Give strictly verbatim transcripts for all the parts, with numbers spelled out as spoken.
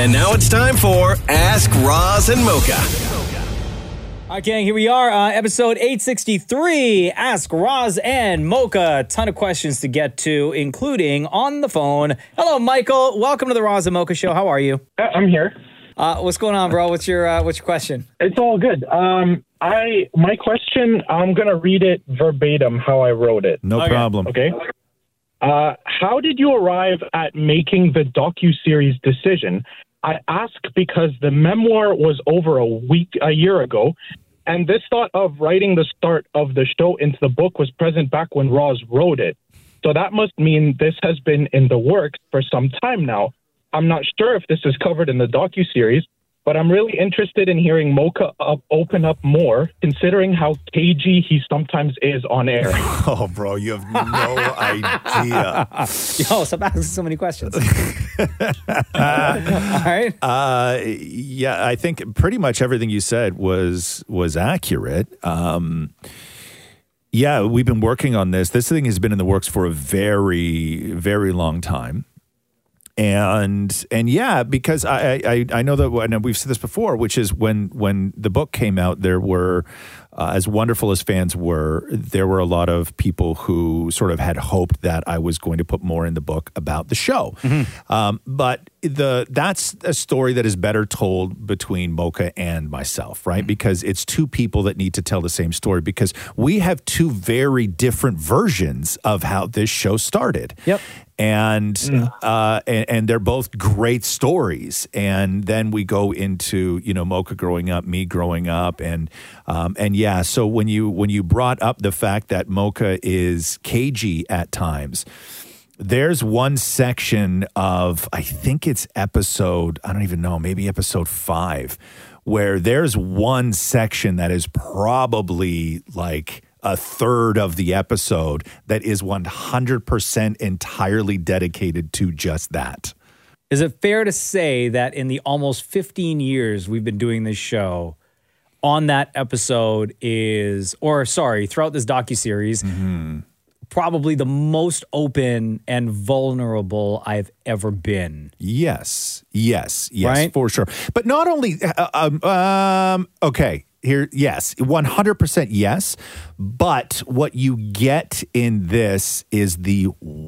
And now it's time for Ask Roz and Mocha. All right, gang, here we are, uh, episode eight sixty-three, Ask Roz and Mocha. A ton of questions to get to, including on the phone. Hello, Michael. Welcome to the Roz and Mocha Show. How are you? I'm here. Uh, what's going on, bro? What's your uh, what's your question? It's all good. Um, I my question, I'm going to read it verbatim how I wrote it. No Okay. problem. Okay? Uh, how did you arrive at making the docuseries decision? I ask because the memoir was over a week, a year ago, and this thought of writing the start of the show into the book was present back when Roz wrote it. So that must mean this has been in the works for some time now. I'm not sure if this is covered in the docuseries, but I'm really interested in hearing Mocha up, open up more, considering how cagey he sometimes is on air. Oh, bro, you have no idea. Yo, stop asking so many questions. All right. Uh, yeah, I think pretty much everything you said was was accurate. Um, yeah, we've been working on this. This thing has been in the works for a very, very long time. And and yeah, because I, I I know that, and we've said this before, which is when when the book came out, there were, uh, as wonderful as fans were, there were a lot of people who sort of had hoped that I was going to put more in the book about the show. Mm-hmm. Um, but the that's a story that is better told between Mocha and myself, right? Mm-hmm. Because it's two people that need to tell the same story, because we have two very different versions of how this show started. Yep. And, mm. uh, and and they're both great stories. And then we go into, you know, Mocha growing up, me growing up, and um, and yeah. So when you when you brought up the fact that Mocha is cagey at times, there's one section of, I think it's episode, I don't even know, maybe episode five, where there's one section that is probably like a third of the episode that is one hundred percent entirely dedicated to just that. Is it fair to say that in the almost fifteen years we've been doing this show, on that episode is, or sorry, throughout this docuseries, mm-hmm. probably the most open and vulnerable I've ever been? Yes, yes, yes, right? For sure. But not only, uh, um, um, okay. Here, yes, one hundred percent yes. But what you get in this is the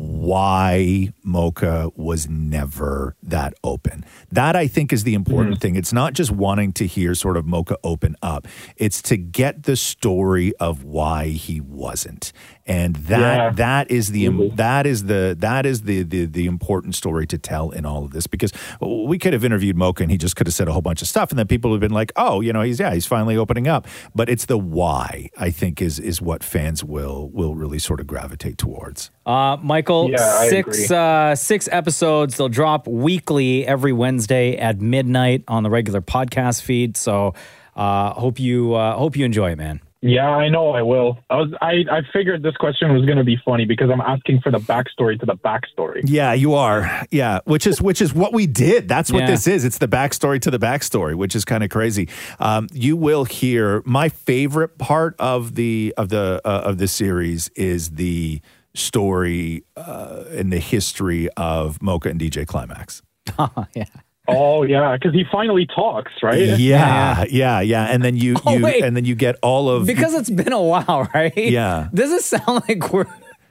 why Mocha was never that open. That, I think, is the important mm-hmm. thing. It's not just wanting to hear sort of Mocha open up. It's to get the story of why he wasn't. And that yeah. that is the mm-hmm. that is the that is the, the the important story to tell in all of this, because we could have interviewed Mocha and he just could have said a whole bunch of stuff, and then people would have been like, oh, you know, he's yeah, he's finally opening up. But it's the why, I think, is is what fans will will really sort of gravitate towards. Uh, Michael, yeah, six uh, six episodes. They'll drop weekly every Wednesday at midnight on the regular podcast feed. So uh, hope you uh, hope you enjoy it, man. Yeah, I know I will. I was I, I figured this question was going to be funny because I'm asking for the backstory to the backstory. Yeah, you are. Yeah, which is which is what we did. That's what yeah. this is. It's the backstory to the backstory, which is kind of crazy. Um, you will hear my favorite part of the of the uh, of the series is the story uh, and the history of Mocha and D J Climax. Oh, yeah. Oh yeah, because he finally talks, right? Yeah, yeah, yeah, yeah. And then you, oh, you wait. and then you get all of because it's been a while, right? Yeah. Does it sound like we're?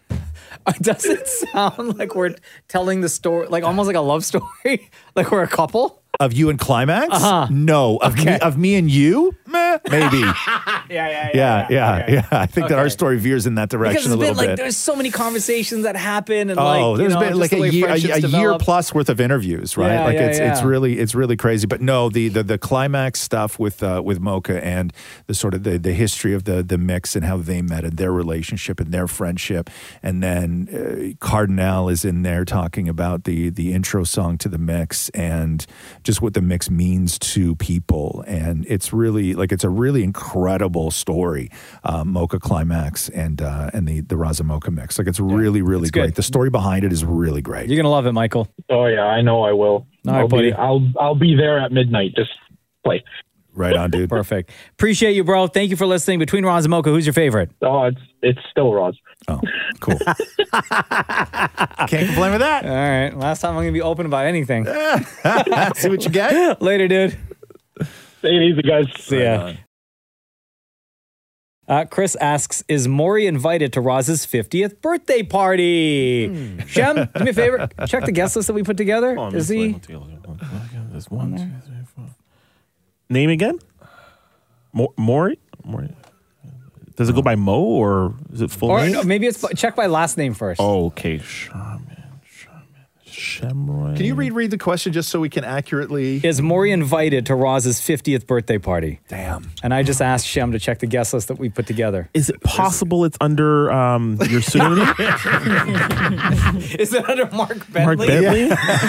Does it sound like we're telling the story, like almost like a love story, like we're a couple? Of you and Climax? Uh-huh. No. Of, okay. me, of me and you? Meh, maybe. yeah, yeah, yeah, yeah, yeah, yeah, okay. yeah. I think okay. that our story veers in that direction a little been, bit. Like, there's so many conversations that happen, and oh, like, there's you know, been like a year, a, a year plus worth of interviews, right? Yeah, like yeah, it's yeah. it's really it's really crazy. But no, the the, the Climax stuff with uh, with Mocha and the sort of the, the history of the the mix and how they met and their relationship and their friendship, and then uh, Cardinal is in there talking about the the intro song to the mix and just what the mix means to people, and it's really like it's a really incredible story, um, Mocha Climax and uh, and the the Roz and Mocha mix. Like it's yeah, really really great. Good. The story behind it is really great. You're gonna love it, Michael. Oh yeah, I know I will. All I'll right, buddy. Be, I'll I'll be there at midnight. Just play. Right on, dude. Perfect. Appreciate you, bro. Thank you for listening. Between Roz and Mocha, who's your favorite? Oh, it's it's still Roz. Oh, cool. Can't complain with that. All right. Last time I'm going to be open about anything. See what you get. Later, dude. Stay easy, guys. See ya. Uh, Chris asks, is Maury invited to Roz's fiftieth birthday party? Mm. Shem, do me a favor. Check the guest list that we put together. Oh, is he? There's one, two, three, four. Name again? Mo- Maury? Maury? Does it go by Mo or is it full Or name? no, maybe it's check by last name first. Oh, okay. Sherman. Shemroy. Can you read read the question just so we can accurately? Is Maury invited to Roz's fiftieth birthday party? Damn. And I just asked Shem to check the guest list that we put together. Is it possible it's under um, your pseudonym? Is it under Mark Bentley? Mark Bentley?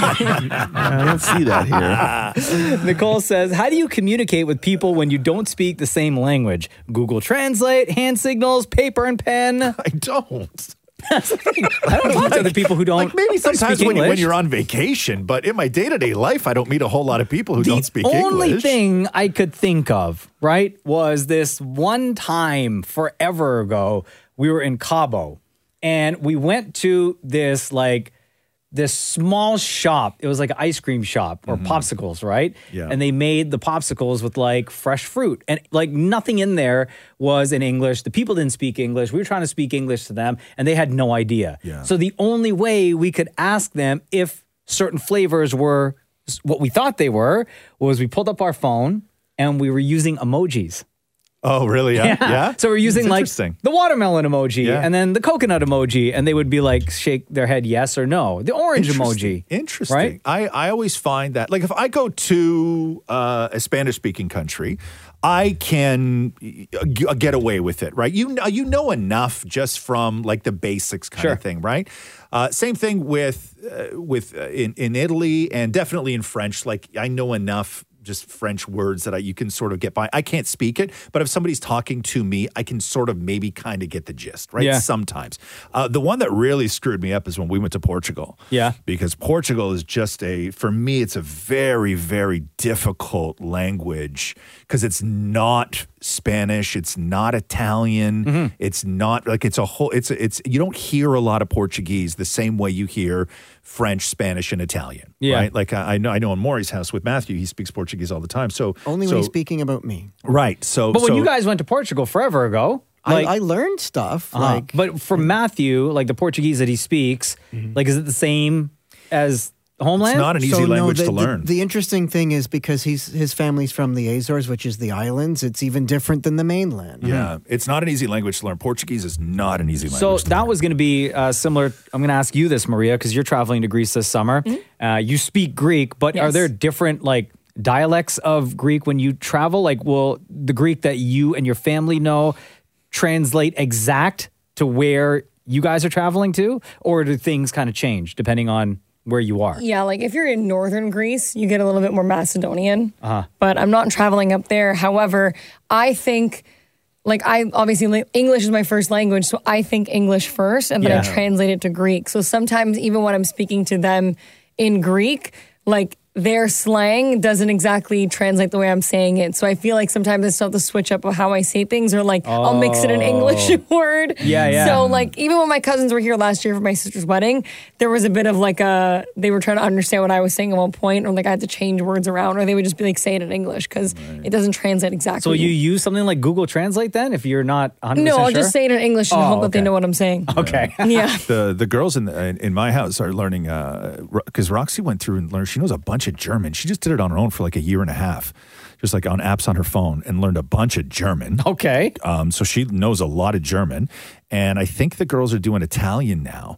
I don't see that here. Nicole says, how do you communicate with people when you don't speak the same language? Google Translate, hand signals, paper and pen? I don't. I don't talk to other people who don't Like maybe sometimes speak when, English. when you're on vacation, but in my day-to-day life, I don't meet a whole lot of people who the don't speak only English. thing I could think of, right, was this one time forever ago, we were in Cabo and we went to this like this small shop. It was like an ice cream shop or mm-hmm. popsicles, right? Yeah. And they made the popsicles with like fresh fruit and like nothing in there was in English. The people didn't speak English. We were trying to speak English to them and they had no idea. Yeah. So the only way we could ask them if certain flavors were what we thought they were was we pulled up our phone and we were using emojis. Oh, really? Yeah. Yeah. yeah? So we're using It's like interesting. the watermelon emoji Yeah. and then the coconut emoji, and they would be like shake their head yes or no. The orange Interesting. emoji. Interesting. Right? I, I always find that, like, if I go to uh, a Spanish-speaking country, I can g- get away with it, right? You know, you know enough just from like the basics kind Sure. of thing, right? Uh, same thing with uh, with uh, in in Italy and definitely in French. Like, I know enough just French words that I, you can sort of get by. I can't speak it, but if somebody's talking to me, I can sort of maybe kind of get the gist, right? Yeah. Sometimes. Uh, the one that really screwed me up is when we went to Portugal. Yeah. Because Portugal is just a, for me, it's a very, very difficult language because it's not Spanish, it's not Italian, Mm-hmm. it's not, like it's a whole, it's, it's, you don't hear a lot of Portuguese the same way you hear French, Spanish, and Italian, Yeah. right? Like I, I know, I know in Maury's house with Matthew, he speaks Portuguese all the time. So Only so, when he's speaking about me. right. So, But when so- you guys went to Portugal forever ago, like, I, I learned stuff. uh-huh. Like, but for Matthew, like the Portuguese that he speaks, like is it the same as homeland? it's not an easy so, no, language the, to the- learn. The, interesting thing is because he's his family's from the Azores, which is the islands. It's even different than the mainland. yeah, it's not an easy language to learn. Portuguese is not an easy So language to that learn. was going to be uh, similar. I'm going to ask you this, Maria, because you're traveling to Greece this summer. Uh, you speak Greek, but are Yes. there different like dialects of Greek when you travel? Like, will the Greek that you and your family know translate exact to where you guys are traveling to, or do things kind of change depending on where you are? Yeah, like if you're in northern Greece, you get a little bit more Macedonian. Uh-huh. But I'm not traveling up there. However, I think, like, I obviously like, English is my first language, so I think English first, and then Yeah. I translate it to Greek. So sometimes, even when I'm speaking to them in Greek, like their slang doesn't exactly translate the way I'm saying it. So I feel like sometimes it's not the switch up of how I say things, or like I'll mix in an English word. Yeah, yeah. So like even when my cousins were here last year for my sister's wedding, there was a bit of like a, they were trying to understand what I was saying at one point, or like I had to change words around, or they would just be like say it in English because it doesn't translate exactly. So you use something like Google Translate then if you're not one hundred percent No, I'll sure? just say it in English and Oh, hope that they okay. know what I'm saying. Okay. Yeah. the the girls in the, in, in my house are learning because Roxy went through and learned. She knows a bunch of German. She just did it on her own for like a year and a half, just like on apps on her phone, and learned a bunch of German. Okay. Um, so she knows a lot of German, and I think the girls are doing Italian now.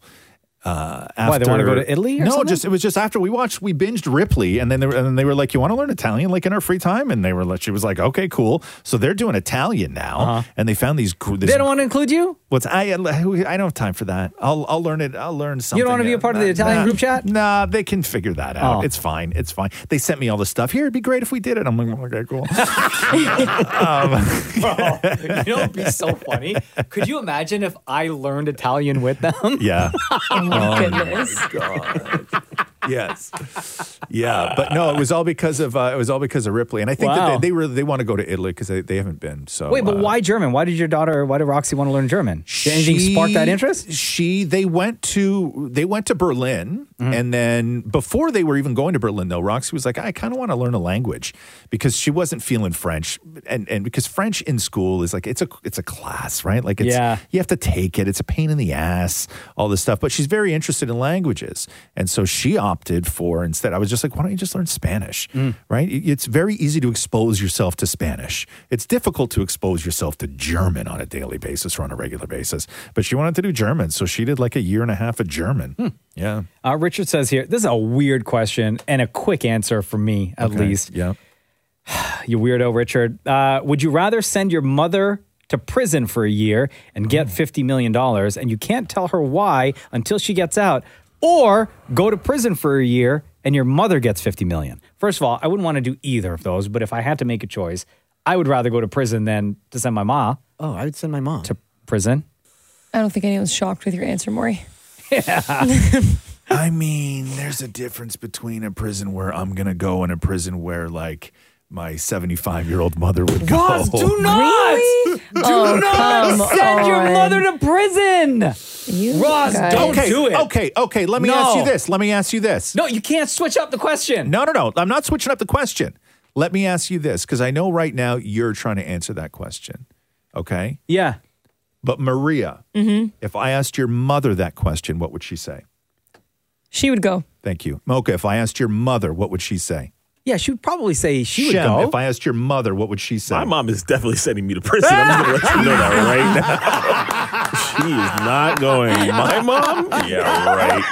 Uh, after, Why, they wanna go to Italy or no, something? just it was just after we watched, we binged Ripley, and then they were, and then they were like, "You want to learn Italian like in our free time?" And they were like, she was like, "Okay, cool." So they're doing Italian now, Uh-huh. and they found these. gr- This, They don't want to include you? What's I? I don't have time for that. I'll I'll learn it. I'll learn something. You don't want to be a part of the Nah, Italian nah, group chat? Nah, they can figure that out. Oh. It's fine. It's fine. They sent me all the stuff. Here, it'd be great if we did it. I'm like, okay, cool. You know, it'd be so funny. Could you imagine if I learned Italian with them? Yeah. Oh my goodness. Yes. Yeah, but no, it was all because of uh, it was all because of Ripley, and I think Wow. that they, they really they want to go to Italy because they, they haven't been. So Wait, but uh, why German? Why did your daughter, why did Roxy want to learn German? Did anything she- spark that interest? She they went to they went to Berlin, Mm-hmm. and then before they were even going to Berlin, though, Roxy was like, I kind of want to learn a language because she wasn't feeling French, and and because French in school is like it's a it's a class, right? Like it's Yeah. you have to take it. It's a pain in the ass, all this stuff. But she's very interested in languages, and so she opted for instead. I was just like, why don't you just learn Spanish, Mm. right? It- It's very easy to expose yourself to Spanish. It's difficult to expose yourself to German on a daily basis or on a regular basis. But she wanted to do German, so she did like a year and a half of German. Hmm. Yeah. Uh, Richard says here, this is a weird question and a quick answer for me, at Okay. least. Yeah. You weirdo, Richard. Uh, would you rather send your mother to prison for a year and Oh. get fifty million dollars and you can't tell her why until she gets out, or go to prison for a year and your mother gets fifty million dollars? First of all, I wouldn't want to do either of those, but if I had to make a choice, I would rather go to prison than to send my ma Oh, I would send my mom. to prison. I don't think anyone's shocked with your answer, Maury. I mean, there's a difference between a prison where I'm going to go and a prison where, like, my seventy-five-year-old mother would go. Ross, do not! Really? Do Oh, not come send your on. mother to prison! You Ross, guys. don't Okay, do it. okay, okay. Let me No. ask you this. Let me ask you this. No, you can't switch up the question. No, no, no. I'm not switching up the question. Let me ask you this, because I know right now you're trying to answer that question. Okay? Yeah. But Maria, if I asked your mother that question, what would she say? She would go. Thank you. Mocha, if I asked your mother, what would she say? Yeah, she would probably say she would Shem, go. if I asked your mother, what would she say? My mom is definitely sending me to prison. I'm just gonna let you know that right now. She is not going. My mom? Yeah,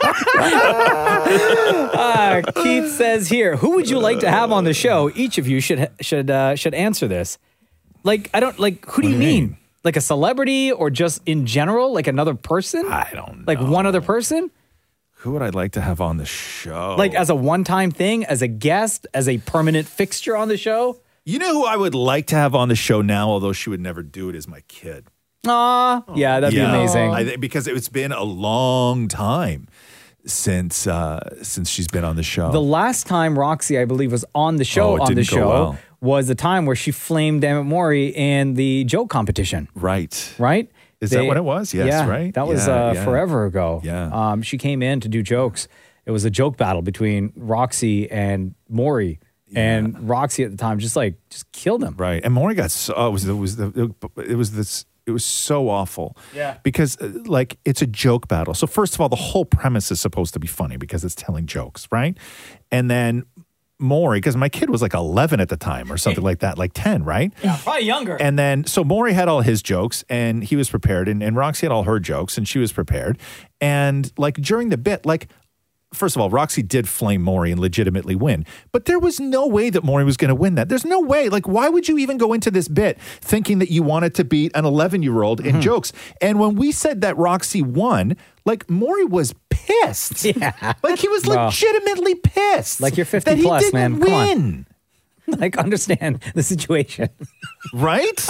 right. Uh, Keith says here, who would you like to have on the show? Each of you should should uh, should answer this. Like, I don't like. Who do you do you mean? mean? Like a celebrity or just in general? Like another person? I don't know. Like one other person? Who would I like to have on the show? Like as a one-time thing, as a guest, as a permanent fixture on the show? You know who I would like to have on the show now, although she would never do it, is my kid. Aw, yeah, that'd Yeah. be amazing. I think because it's been a long time since uh, since she's been on the show. The last time Roxy, I believe, was on the show Oh, it on the didn't go show well. was the time where she flamed Emmett Maury in the joke competition, right. right? Is that what it was? Yes, yeah, right? That was Yeah, uh, yeah. forever ago. Yeah. Um, she came in to do jokes. It was a joke battle between Roxy and Maury. And Roxy at the time just like just killed him. Right. And Maury got so oh, it was it was the it was this it was so awful. Yeah. Because uh, like it's a joke battle. So first of all, the whole premise is supposed to be funny because it's telling jokes, right? And then Maury, because my kid was like eleven at the time or something like that, like ten, right? Yeah, probably younger. And then, so Maury had all his jokes and he was prepared, and, and Roxy had all her jokes and she was prepared. And like during the bit, like, first of all, Roxy did flame Maury and legitimately win, but there was no way that Maury was going to win that. There's no way. Like, why would you even go into this bit thinking that you wanted to beat an eleven year old in jokes? And when we said that Roxy won, like Maury was pissed. Yeah. Like he was Well, legitimately pissed. like you're fifty that he plus, didn't man. Come on. win. Like understand the situation. Right?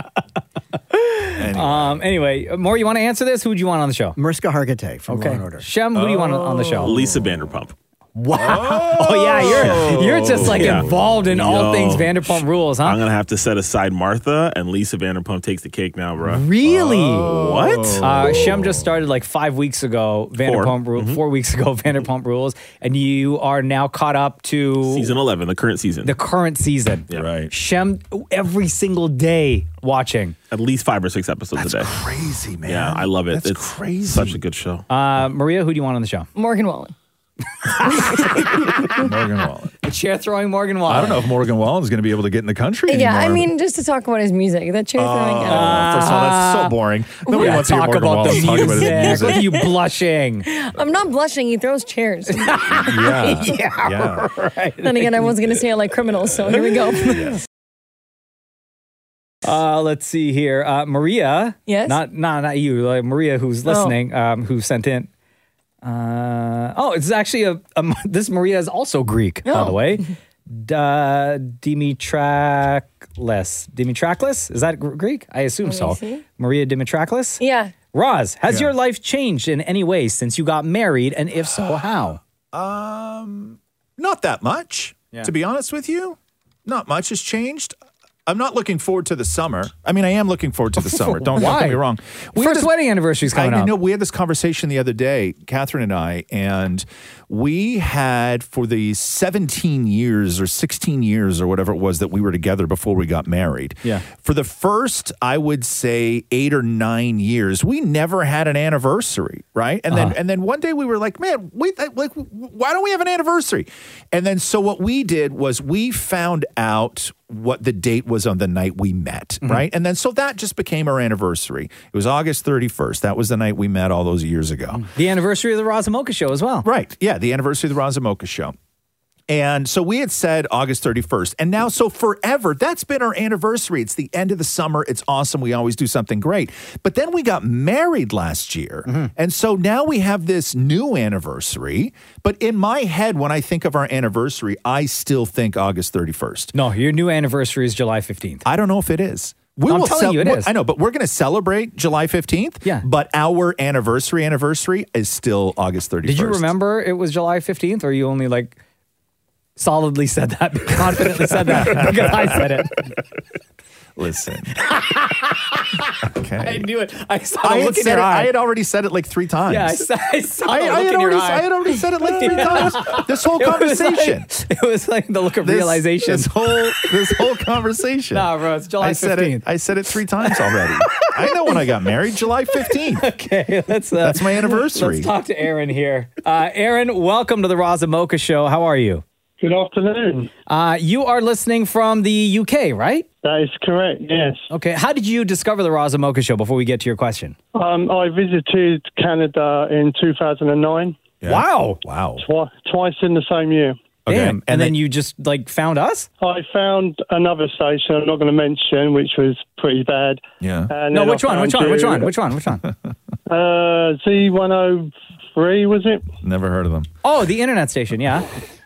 Anyway. Um. Anyway, Maury, you want to answer this? Who would you want on the show? Mariska Hargitay from Law Okay. and Order. Shem, who do you want on the show? Lisa Vanderpump. Wow. Oh, yeah, you're you're just like Yeah. involved in all Yo. things Vanderpump Rules, huh? I'm gonna have to set aside Martha, and Lisa Vanderpump takes the cake now, bro. Really? What? Uh, Shem just started like five weeks ago. Vanderpump Rules. Mm-hmm. Four weeks ago, Vanderpump Rules, and you are now caught up to Season eleven, the current season. the current season. Yeah. Right. Shem every single day watching. At least five or six episodes That's a day. crazy, man. Yeah, I love it. That's it's crazy. such a good show. Uh, Maria, who do you want on the show? Morgan Wallen. Morgan Wallen. The chair throwing Morgan Wallen. I don't know if Morgan Wallen is going to be able to get in the country Yeah, I anymore. mean, just to talk about his music. That chair throwing. Uh, uh, first of all, that's so boring. Nobody Yeah, wants to hear talk Morgan about the Wallen talk about his music. music. Look at you blushing. I'm not blushing. He throws chairs. Yeah. yeah. Right. Then again, I wasn't going to say it like criminals, so here we go. Uh, let's see here. Uh, Maria. Yes? Not, not, not you. Like Maria, who's listening, um, who sent in. Uh, oh, it's actually a, a. This Maria is also Greek, by Oh. the way. Da, Dimitraklis. Dimitraklis? Is that Gr- Greek? I assume Let me so. see. Maria Dimitraklis? Yeah. Roz, has Yeah. your life changed in any way since you got married? And if so, how? Um, not that much, Yeah. to be honest with you. Not much has changed. I'm not looking forward to the summer. I mean, I am looking forward to the summer. Don't, don't Why? get me wrong. We First had this- wedding anniversary is coming I up. know we had this conversation the other day, Catherine and I, and we had for the seventeen years or sixteen years or whatever it was that we were together before we got married. Yeah. For the first, I would say eight or nine years, we never had an anniversary, right? And then Uh-huh. and then one day we were like, man, wait, like, why don't we have an anniversary? And then so what we did was we found out what the date was on the night we met, Mm-hmm. right? And then so that just became our anniversary. It was August thirty-first. That was the night we met all those years ago. The anniversary of the Roz and Mocha show as well. Right. Yeah, the anniversary of the Roz and Mocha show. And so we had said August thirty-first. And now, so forever, that's been our anniversary. It's the end of the summer. It's awesome. We always do something great. But then we got married last year. Mm-hmm. And so now we have this new anniversary. But in my head, when I think of our anniversary, I still think August thirty-first. No, your new anniversary is July fifteenth. I don't know if it is. We I'm will telling you it is. I know, but we're going to celebrate July fifteenth. Yeah. But our anniversary anniversary is still August thirty-first. Did you remember it was July fifteenth, or you only like solidly said that, confidently said that because I said it? Listen. I Okay. knew it. I saw the I had, look in said your it, eye. I had already said it like three times. yeah, I saw, I saw I, the I look had in your already, eye. I had already said it like three Yeah. times. This whole It was conversation. like- It was like the look of This- realization. This whole this whole conversation. Nah, bro, it's July I said it. fifteenth. I said it three times already. I know when I got married, July fifteenth. Okay, let's. Uh, That's my anniversary. Let's talk to Aaron here. Uh, Aaron, welcome to the Roz and Mocha show. How are you? Good afternoon. Uh, you are listening from the U K, right? That is correct, yes. Okay. How did you discover the Roz and Mocha show before we get to your question? Um, I visited Canada in two thousand nine, Yeah. Wow. Wow. twi- twice in the same year. Okay. Damn. And, And, then, then you just like found us? I found another station I'm not going to mention, which was pretty bad. yeah. And No, then I which one? found Which one? you- Which one? Which one? Which one? Uh, Z one oh three, was it? Never heard of them. Oh, the internet station. Yeah.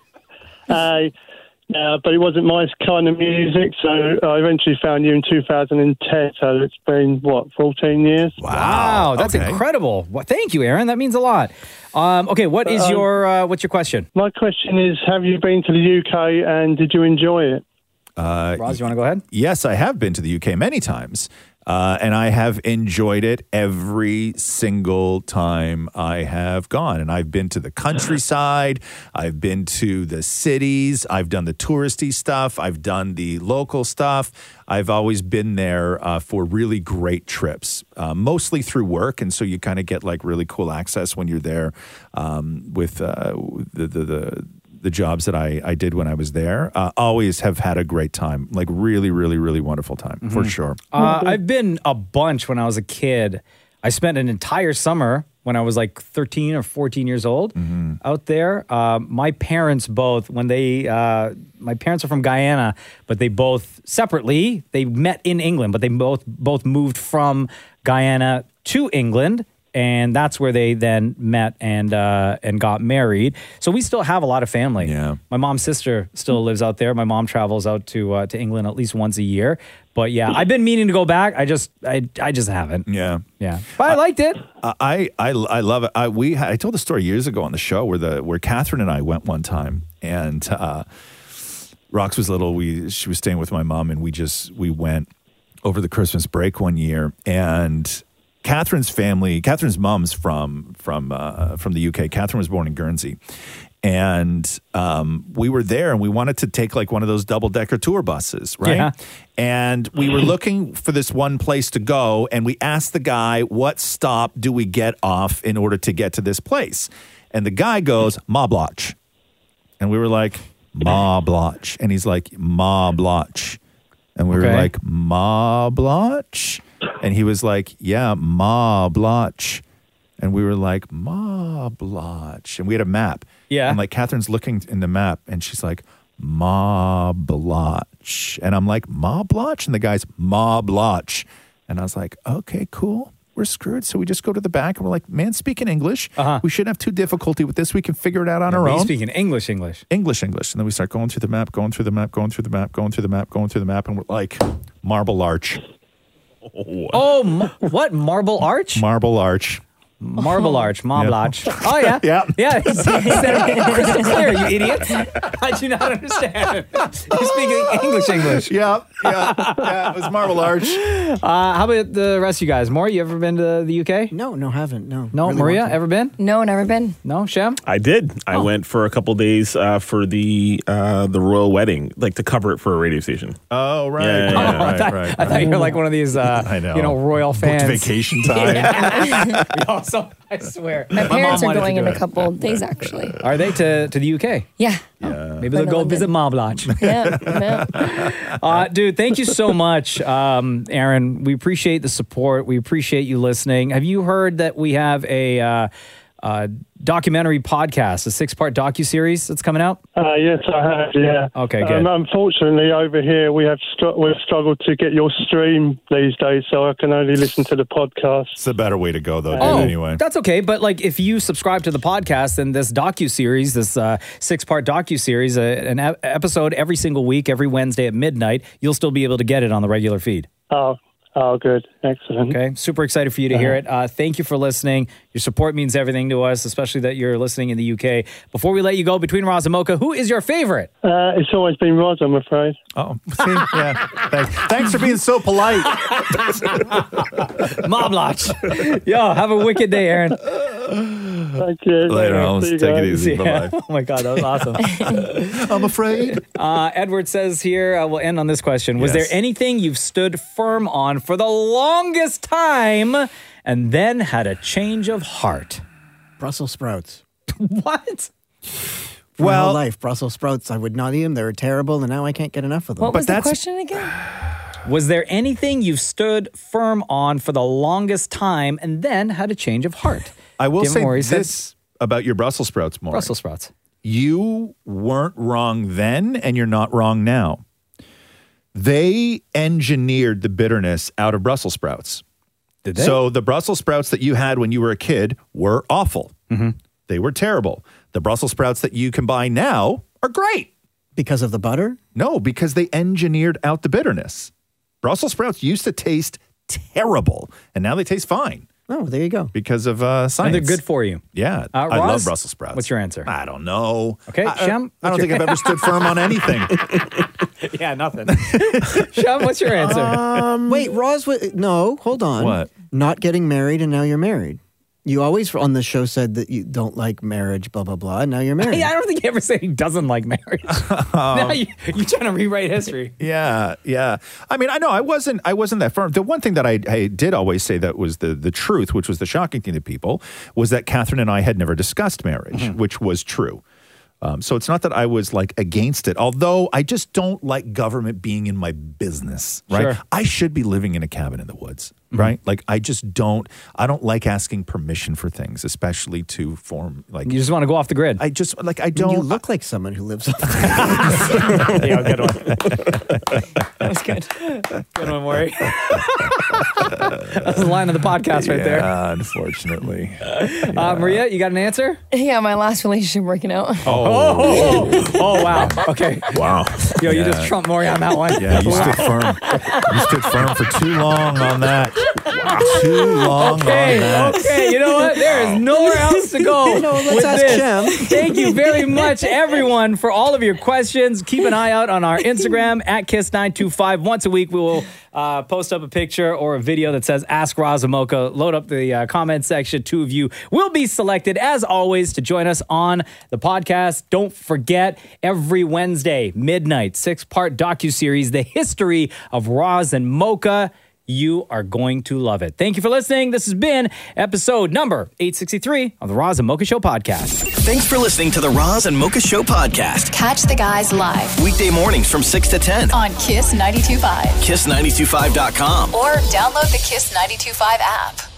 Uh, yeah, but it wasn't my kind of music, so I eventually found you in two thousand ten, so it's been, what, fourteen years? Wow, that's Okay. incredible. Well, thank you, Aaron. That means a lot. Um, okay, what is Um, your uh, what's your question? My question is, have you been to the U K and did you enjoy it? Uh, Roz, you want to go ahead? Yes, I have been to the U K many times, uh, and I have enjoyed it every single time I have gone. And I've been to the countryside, I've been to the cities, I've done the touristy stuff, I've done the local stuff. I've always been there uh, for really great trips, uh, mostly through work, and so you kind of get like really cool access when you're there um, with uh, the the. the the jobs that I, I did when I was there, uh, always have had a great time, like really, really, really wonderful time, for sure. Uh, I've been a bunch when I was a kid. I spent an entire summer when I was like thirteen or fourteen years old out there. Um, my parents both, when they, uh, my parents are from Guyana, but they both separately, they met in England, but they both both moved from Guyana to England. And that's where they then met and uh, and got married. So we still have a lot of family. Yeah. My mom's sister still lives out there. My mom travels out to uh, to England at least once a year. But yeah, I've been meaning to go back. I just I I just haven't. Yeah. Yeah, but I liked it. I, I, I love it. I, we had, I told a story years ago on the show where the where Catherine and I went one time, and uh, Rox was little. We she was staying with my mom, and we just we went over the Christmas break one year, and Catherine's family, Catherine's mom's from from uh, from the U K. Catherine was born in Guernsey, and um, we were there, and we wanted to take like one of those double decker tour buses, right? Yeah. And we were looking for this one place to go, and we asked the guy, "What stop do we get off in order to get to this place?" And the guy goes, "Ma Blanche," and we were like, "Ma Blanche," and he's like, "Ma Blanche," and we were Okay. like, "Ma Blanche." And he was like, "Yeah, Ma Blanche." And we were like, "Ma Blanche." And we had a map. Yeah. And like Catherine's looking in the map and she's like, "Ma Blanche." And I'm like, "Ma Blanche?" And the guy's, "Ma Blanche." And I was like, "Okay, cool. We're screwed." So we just go to the back and we're like, "Man, speaking English. Uh-huh. We shouldn't have too difficulty with this. We can figure it out on our Me own." speaking English, English. English, English. And then we start going through the map, going through the map, going through the map, going through the map, going through the map. And we're like, Marble Arch. Oh, m- what Marble Arch? Marble Arch. Marble Arch, Marble Arch. Oh, yeah. Yeah. Yeah. He said he said it crystal clear, you idiot. How'd you not understand? You're speaking English, English. Yeah, yeah, yeah. It was Marble Arch. Uh, how about the rest of you guys? Maury, you ever been to the U K? No, no, haven't. No. No, Really Maria, want to. ever been? No, never been. No, Shem? I did. I went for a couple days uh, for the uh, the royal wedding, like to cover it for a radio station. Oh, right. Yeah, yeah, Oh, yeah. I right, thought, right, I thought you were like one of these, uh, I know. you know, royal fans. Booked vacation time. Yo, so, I swear. My parents mom are wanted going to in do a it. couple days, actually. Are they to, to the U K? Yeah. Maybe they'll But go London. visit Marble Arch. Yeah. yeah. Uh, dude, thank you so much, um, Aaron. We appreciate the support. We appreciate you listening. Have you heard that we have a uh, uh, documentary podcast, a six-part docuseries that's coming out? Uh, yes, I have. Yeah. Okay, good. Um, unfortunately, over here we have str- we've struggled to get your stream these days, so I can only listen to the podcast. It's a better way to go, though, dude, Oh, anyway. that's okay. But like, if you subscribe to the podcast, then this docu-series, this uh, six-part docu-series, uh, an e- episode every single week, every Wednesday at midnight, you'll still be able to get it on the regular feed. Oh, oh, good, excellent. Okay, super excited for you to hear it. Uh, thank you for listening. Your support means everything to us, especially that you're listening in the U K. Before we let you go, between Roz and Mocha, who is your favorite? Uh, it's always been Roz, I'm afraid. Oh, see? Yeah. Thanks. Thanks for being so polite. Moblotch. Yo, have a wicked day, Aaron. Thank you. Later, Yeah, Holmes. see you Take it guys. easy. Yeah. Bye-bye. Oh my God, that was awesome. I'm afraid. Uh, Edward says here, uh, we'll end on this question. Was Yes. there anything you've stood firm on for the longest time and then had a change of heart? Brussels sprouts. What? For my Well- whole life, Brussels sprouts. I would not eat them. They were terrible, and now I can't get enough of them. What was the that's- question again? Was there anything you've stood firm on for the longest time and then had a change of heart? I will Tim say Morey said this about your Brussels sprouts, more. Brussels sprouts. You weren't wrong then, and you're not wrong now. They engineered the bitterness out of Brussels sprouts. Did they? So the Brussels sprouts that you had when you were a kid were awful. Mm-hmm. They were terrible. The Brussels sprouts that you can buy now are great. Because of the butter? No, because they engineered out the bitterness. Brussels sprouts used to taste terrible, and now they taste fine Oh, there you go. because of uh, science. And they're good for you. Yeah, Uh, I Roz, love Brussels sprouts. what's your answer? I don't know. Okay, I, Shem, I, I what's don't think your- I've ever stood firm on anything. Yeah, nothing. Sean, what's your answer? Um, Wait, Roz, wa- no, hold on. What? Not getting married, and now you're married. You always on the show said that you don't like marriage, blah, blah, blah, and now you're married. Hey, I don't think he ever said he doesn't like marriage. now you, you're trying to rewrite history. Yeah, yeah. I mean, I know I wasn't. I wasn't that firm. The one thing that I, I did always say that was the the truth, which was the shocking thing to people, was that Catherine and I had never discussed marriage, Mm-hmm. which was true. Um, so it's not that I was like against it, although I just don't like government being in my business, right? Sure. I should be living in a cabin in the woods, right? Like I just don't, I don't like asking permission for things, especially to form like, You just want to go off the grid. I just like, I don't. You look like someone who lives off yeah, good one. That was good. Good one, Maury. That's the line of the podcast right there. Yeah, unfortunately. Uh, Maria, you got an answer? Yeah, my last relationship working out. Oh, oh, oh, wow. Okay. Wow. Yo, you Yeah. just trumped Maury on that one. Yeah, you stood firm. You stood firm for too long on that. Too long Okay, on that. okay. You know what? There is nowhere else to go. No, let's with ask this. Shem. Thank you very much, everyone, for all of your questions. Keep an eye out on our Instagram at Kiss nine two five. Once a week, we will uh, post up a picture or a video that says Ask Roz and Mocha. Load up the uh, comment section. Two of you will be selected, as always, to join us on the podcast. Don't forget, every Wednesday, midnight, six-part docuseries, The History of Roz and Mocha. You are going to love it. Thank you for listening. This has been episode number eight sixty-three of the Roz and Mocha Show podcast. Thanks for listening to the Roz and Mocha Show podcast. Catch the guys live Weekday mornings from six to ten. on Kiss ninety-two point five kiss nine two five dot com. or download the Kiss ninety-two point five app.